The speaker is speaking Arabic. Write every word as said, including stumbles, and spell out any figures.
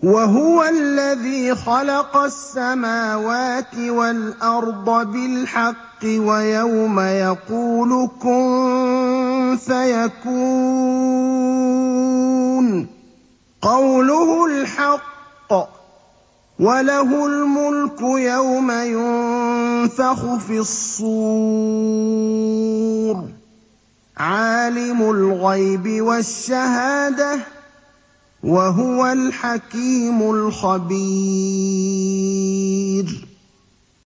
وَهُوَ الَّذِي خَلَقَ السَّمَاوَاتِ وَالْأَرْضَ بِالْحَقِّ وَيَوْمَ يَقُولُ كُن فَيَكُونُ قَوْلُهُ الْحَقُّ ۚ وَلَهُ الْمُلْكُ يَوْمَ يُنفَخُ فِي الصُّورِ ۚ عَالِمُ الْغَيْبِ وَالشَّهَادَةِ ۚ وَهُوَ الْحَكِيمُ الْخَبِيرُ